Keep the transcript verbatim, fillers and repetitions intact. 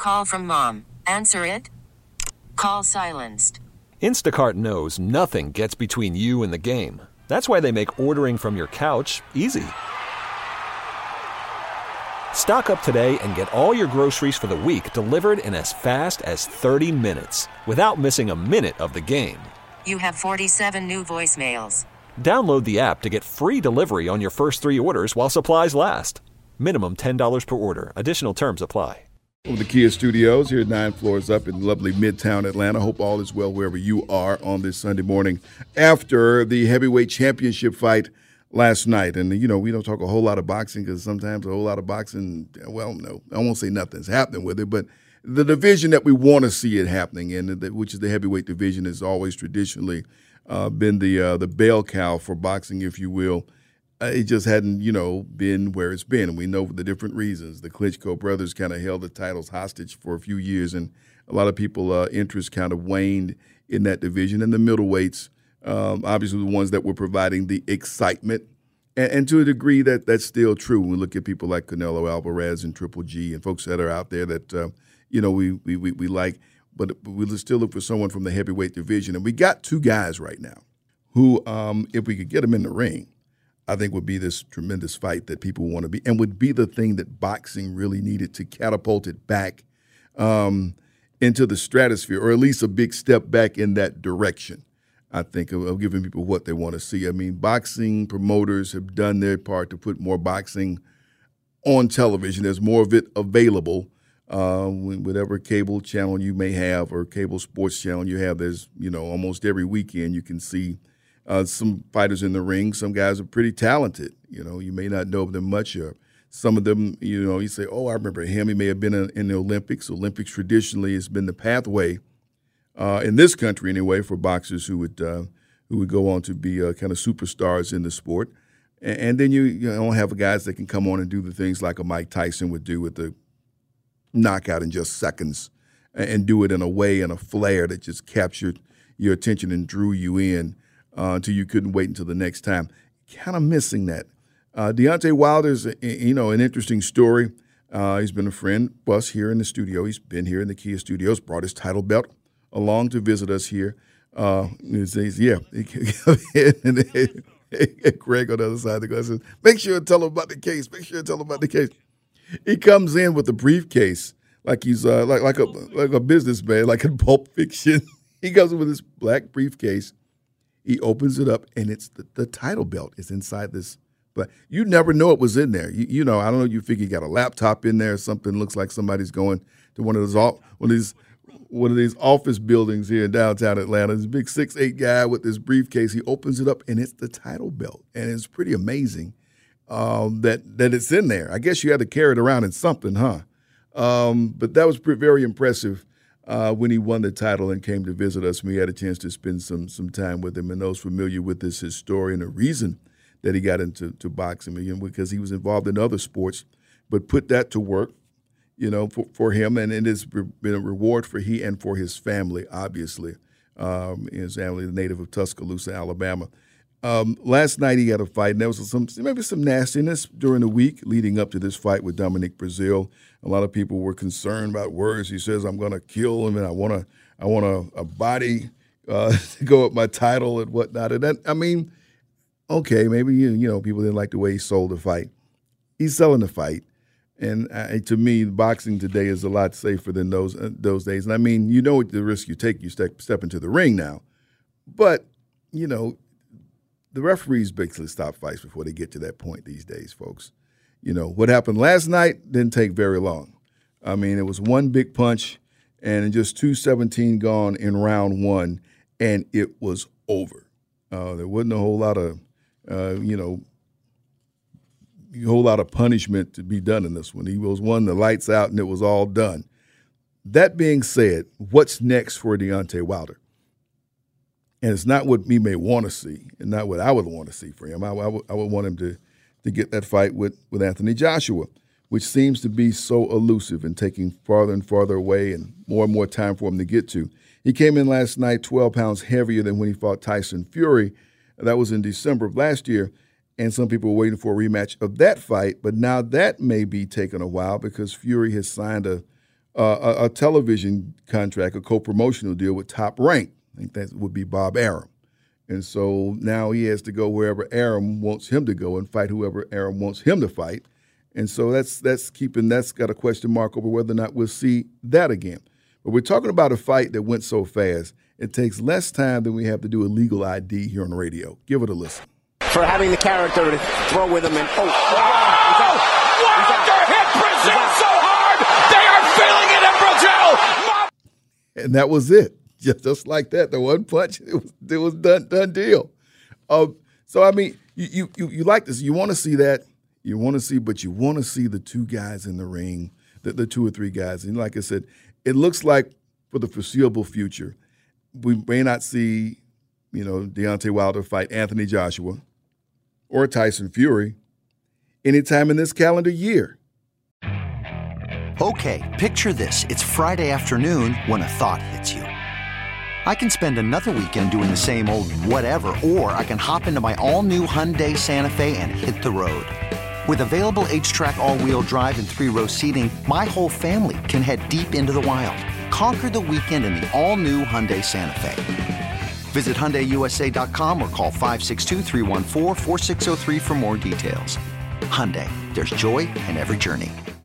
Call from mom. Answer it. Call silenced. Instacart knows nothing gets between you and the game. That's why they make ordering from your couch easy. Stock up today and get all your groceries for the week delivered in as fast as thirty minutes without missing a minute of the game. You have forty-seven new voicemails. Download the app to get free delivery on your first three orders while supplies last. Minimum ten dollars per order. Additional terms apply. From the Kia Studios here, nine floors up in lovely Midtown Atlanta. Hope all is well wherever you are on this Sunday morning after the heavyweight championship fight last night. And, you know, we don't talk a whole lot of boxing because sometimes a whole lot of boxing, well, no, I won't say nothing's happening with it, but the division that we want to see it happening in, which is the heavyweight division, has always traditionally uh, been the uh, the bell cow for boxing, if you will. Uh, it just hadn't, you know, been where it's been. And we know for the different reasons. The Klitschko brothers kind of held the titles hostage for a few years, and a lot of people uh, interest kind of waned in that division. And the middleweights, um, obviously the ones that were providing the excitement. And, and to a degree, that that's still true. When we look at people like Canelo Alvarez and Triple G and folks that are out there that, uh, you know, we, we, we, we like. But we still look for someone from the heavyweight division. And we got two guys right now who, um, if we could get them in the ring, I think would be this tremendous fight that people want to be, and would be the thing that boxing really needed to catapult it back um, into the stratosphere, or at least a big step back in that direction, I think, of, of giving people what they want to see. I mean, boxing promoters have done their part to put more boxing on television. There's more of it available. Uh, whatever cable channel you may have or cable sports channel you have, there's, you know, almost every weekend you can see Uh, some fighters in the ring. Some guys are pretty talented. You know, you may not know them much. Or some of them, you know, you say, oh, I remember him. He may have been in, in the Olympics. Olympics traditionally has been the pathway uh, in this country anyway for boxers who would uh, who would go on to be uh, kind of superstars in the sport. And, and then you, you know, have guys that can come on and do the things like a Mike Tyson would do with the knockout in just seconds, and, and do it in a way and a flair that just captured your attention and drew you in. Uh, until you couldn't wait until the next time. Kind of missing that. Uh, Deontay Wilder's, you know, an interesting story. Uh, he's been a friend of us here in the studio. He's been here in the Kia Studios, brought his title belt along to visit us here. Uh, he says, yeah. and Greg on the other side of the glass says, make sure to tell him about the case. Make sure to tell him about the case. He comes in with a briefcase like he's uh, like like a like a businessman, like in Pulp Fiction. He comes in with this black briefcase. He opens it up, and it's the, the title belt is inside this. But you never know it was in there. You, you know, I don't know. You figure you got a laptop in there or something. Looks like somebody's going to one of those one of these one of these office buildings here in downtown Atlanta. This big six eight guy with this briefcase. He opens it up, and it's the title belt, and it's pretty amazing um, that that it's in there. I guess you had to carry it around in something, huh? Um, but that was pretty, very impressive. Uh, when he won the title and came to visit us, we had a chance to spend some some time with him. And those familiar with this, his story and the reason that he got into to boxing, again, because he was involved in other sports, but put that to work, you know, for, for him. And it has been a reward for he and for his family, obviously. Um, his family, the native of Tuscaloosa, Alabama. Um, last night he had a fight, and there was some maybe some nastiness during the week leading up to this fight with Dominic Breazeale. A lot of people were concerned about words. He says, "I'm going to kill him, and I want to, I want a, a body uh, to go with my title and whatnot." And that, I mean, okay, maybe you, you know people didn't like the way he sold the fight. He's selling the fight, and uh, to me, boxing today is a lot safer than those uh, those days. And I mean, you know what the risk you take. You step step into the ring now, but you know. The referees basically stop fights before they get to that point these days, folks. You know, what happened last night didn't take very long. I mean, it was one big punch and just two seventeen gone in round one, and it was over. Uh, there wasn't a whole lot of, uh, you know, a whole lot of punishment to be done in this one. He was one, the lights out, and it was all done. That being said, what's next for Deontay Wilder? And it's not what we may want to see, and not what I would want to see for him. I, I, would, I would want him to to get that fight with, with Anthony Joshua, which seems to be so elusive and taking farther and farther away and more and more time for him to get to. He came in last night twelve pounds heavier than when he fought Tyson Fury. That was in December of last year, and some people were waiting for a rematch of that fight, but now that may be taking a while because Fury has signed a uh, a, a television contract, a co-promotional deal with Top Rank. I think that would be Bob Arum. And so now he has to go wherever Arum wants him to go and fight whoever Arum wants him to fight. And so that's that's keeping that's got a question mark over whether or not we'll see that again. But we're talking about a fight that went so fast, it takes less time than we have to do a legal I D here on the radio. Give it a listen. For having the character to throw with him and oh, wow! Wilder hit Brazil so hard they are feeling it in Brazil. And that was it, just just like that. The one punch, it was it was done done deal. Uh, so I mean, you you you like this, you want to see that. You want to see, but you want to see the two guys in the ring, the, the two or three guys. And like I said, it looks like for the foreseeable future, we may not see, you know, Deontay Wilder fight Anthony Joshua or Tyson Fury anytime in this calendar year. Okay, picture this. It's Friday afternoon when a thought hits you. I can spend another weekend doing the same old whatever, or I can hop into my all-new Hyundai Santa Fe and hit the road. With available H-Track all-wheel drive and three-row seating, my whole family can head deep into the wild. Conquer the weekend in the all-new Hyundai Santa Fe. Visit Hyundai U S A dot com or call five six two, three one four, four six zero three for more details. Hyundai, there's joy in every journey.